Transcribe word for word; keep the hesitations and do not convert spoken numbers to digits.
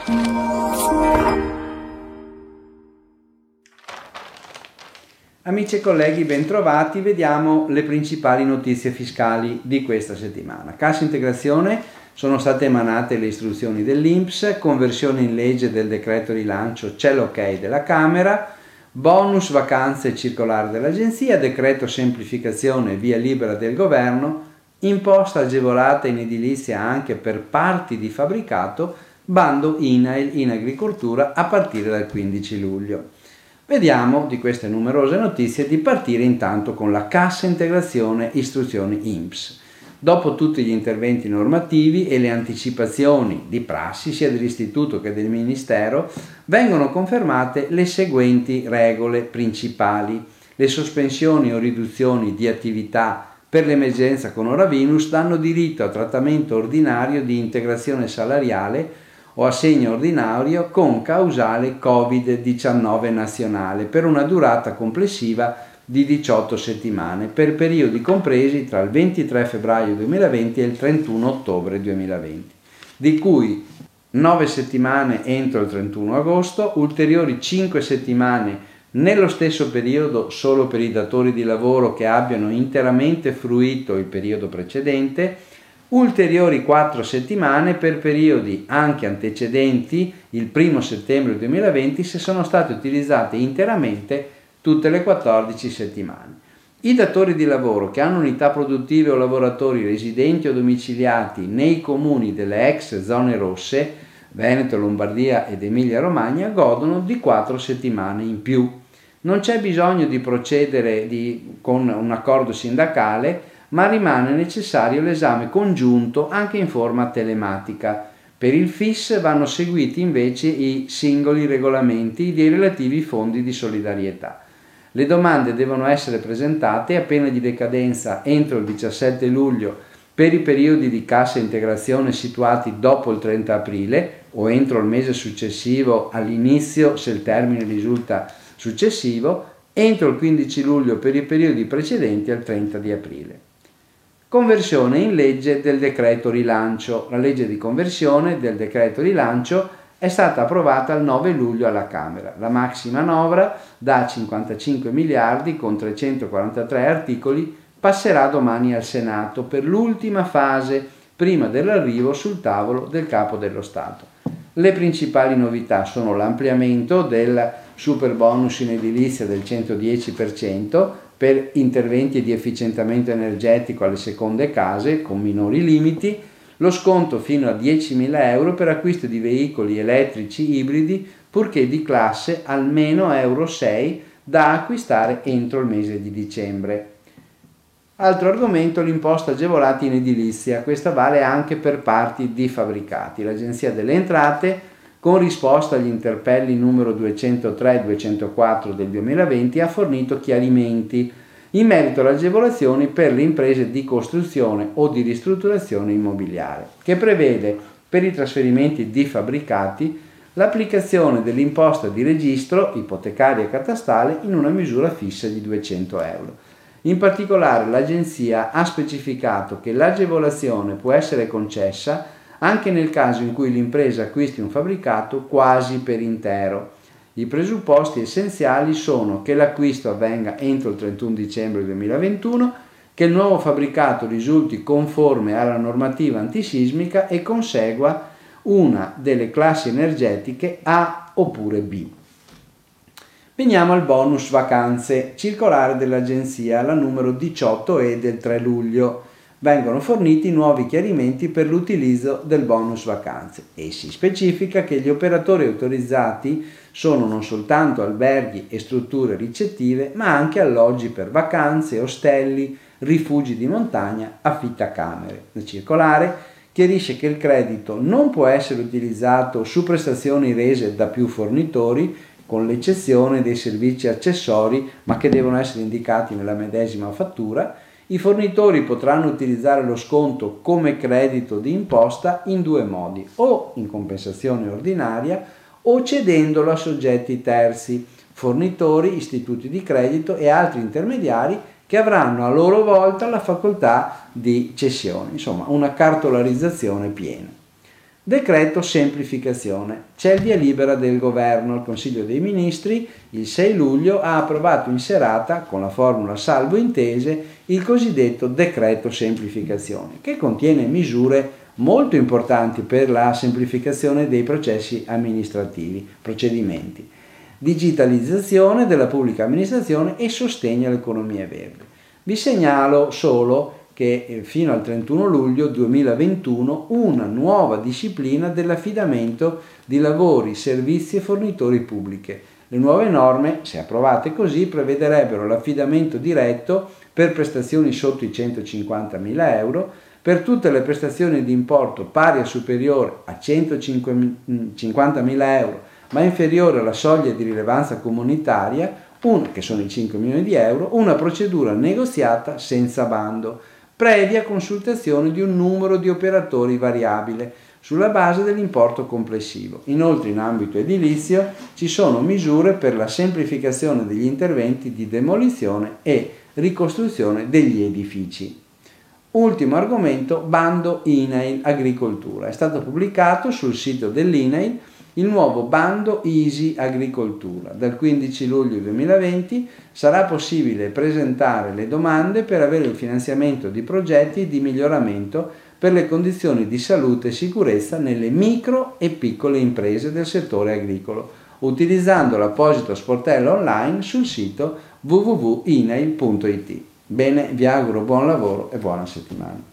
Amici e colleghi, bentrovati. Vediamo le principali notizie fiscali di questa settimana. Cassa integrazione: sono state emanate le istruzioni dell'I N P S, conversione in legge del decreto rilancio, c'è l'ok della Camera, bonus vacanze circolare dell'Agenzia, decreto semplificazione via libera del Governo, imposta agevolata in edilizia anche per parti di fabbricato, bando I N A I L in agricoltura a partire dal quindici luglio. Vediamo di queste numerose notizie di partire intanto con la cassa integrazione istruzioni I N P S. Dopo tutti gli interventi normativi e le anticipazioni di prassi sia dell'Istituto che del Ministero, vengono confermate le seguenti regole principali. Le sospensioni o riduzioni di attività per l'emergenza coronavirus danno diritto a trattamento ordinario di integrazione salariale o assegno ordinario con causale covid diciannove nazionale per una durata complessiva di diciotto settimane per periodi compresi tra il ventitré febbraio duemilaventi e il trentuno ottobre duemilaventi, di cui nove settimane entro il trentuno agosto, ulteriori cinque settimane nello stesso periodo solo per i datori di lavoro che abbiano interamente fruito il periodo precedente, ulteriori quattro settimane per periodi anche antecedenti il primo settembre duemilaventi se sono state utilizzate interamente tutte le quattordici settimane. I datori di lavoro che hanno unità produttive o lavoratori residenti o domiciliati nei comuni delle ex zone rosse, Veneto, Lombardia ed Emilia Romagna, godono di quattro settimane in più. Non c'è bisogno di procedere di, con un accordo sindacale, ma rimane necessario l'esame congiunto anche in forma telematica. Per il F I S vanno seguiti invece i singoli regolamenti dei relativi fondi di solidarietà. Le domande devono essere presentate a pena di decadenza entro il diciassette luglio per i periodi di cassa integrazione situati dopo il trenta aprile o entro il mese successivo all'inizio se il termine risulta successivo, entro il quindici luglio per i periodi precedenti al trenta di aprile. Conversione in legge del decreto rilancio. La legge di conversione del decreto rilancio è stata approvata il nove luglio alla Camera. La maxi manovra da cinquantacinque miliardi con trecentoquarantatré articoli passerà domani al Senato per l'ultima fase prima dell'arrivo sul tavolo del Capo dello Stato. Le principali novità sono l'ampliamento del super bonus in edilizia del centodieci per cento per interventi di efficientamento energetico alle seconde case con minori limiti, lo sconto fino a diecimila euro per acquisto di veicoli elettrici ibridi purché di classe almeno Euro sei da acquistare entro il mese di dicembre. Altro argomento, l'imposta agevolata in edilizia. Questa vale anche per parti di fabbricati. L'Agenzia delle Entrate, con risposta agli interpelli numero duecentotré e duecentoquattro del duemilaventi, ha fornito chiarimenti in merito alle agevolazioni per le imprese di costruzione o di ristrutturazione immobiliare, che prevede per i trasferimenti di fabbricati l'applicazione dell'imposta di registro ipotecaria e catastale in una misura fissa di duecento euro. In particolare l'Agenzia ha specificato che l'agevolazione può essere concessa anche nel caso in cui l'impresa acquisti un fabbricato quasi per intero. I presupposti essenziali sono che l'acquisto avvenga entro il trentuno dicembre duemilaventuno, che il nuovo fabbricato risulti conforme alla normativa antisismica e consegua una delle classi energetiche A oppure B. Veniamo al bonus vacanze, circolare dell'Agenzia, la numero diciotto E del tre luglio. Vengono forniti nuovi chiarimenti per l'utilizzo del bonus vacanze e si specifica che gli operatori autorizzati sono non soltanto alberghi e strutture ricettive, ma anche alloggi per vacanze, ostelli, rifugi di montagna, affittacamere. La circolare chiarisce che il credito non può essere utilizzato su prestazioni rese da più fornitori, con l'eccezione dei servizi accessori, ma che devono essere indicati nella medesima fattura. I fornitori potranno utilizzare lo sconto come credito di imposta in due modi, o in compensazione ordinaria o cedendolo a soggetti terzi, fornitori, istituti di credito e altri intermediari che avranno a loro volta la facoltà di cessione, insomma una cartolarizzazione piena. Decreto semplificazione. C'è il via libera del governo. Il Consiglio dei Ministri il sei luglio ha approvato in serata, con la formula salvo intese, il cosiddetto decreto semplificazione, che contiene misure molto importanti per la semplificazione dei processi amministrativi, procedimenti, digitalizzazione della pubblica amministrazione e sostegno all'economia verde. Vi segnalo solo che fino al trentuno luglio duemilaventuno una nuova disciplina dell'affidamento di lavori, servizi e fornitori pubbliche. Le nuove norme, se approvate così, prevederebbero l'affidamento diretto per prestazioni sotto i centocinquantamila euro, per tutte le prestazioni di importo pari o superiore a centocinquantamila euro, ma inferiore alla soglia di rilevanza comunitaria, un, che sono i cinque milioni di euro, una procedura negoziata senza bando, previa consultazione di un numero di operatori variabile sulla base dell'importo complessivo. Inoltre, in ambito edilizio ci sono misure per la semplificazione degli interventi di demolizione e ricostruzione degli edifici. Ultimo argomento, bando I N A I L Agricoltura. È stato pubblicato sul sito dell'I N A I L il nuovo bando Easy Agricoltura. Dal quindici luglio duemilaventi sarà possibile presentare le domande per avere il finanziamento di progetti di miglioramento per le condizioni di salute e sicurezza nelle micro e piccole imprese del settore agricolo, utilizzando l'apposito sportello online sul sito w w w punto i n a i l punto i t. Bene, vi auguro buon lavoro e buona settimana.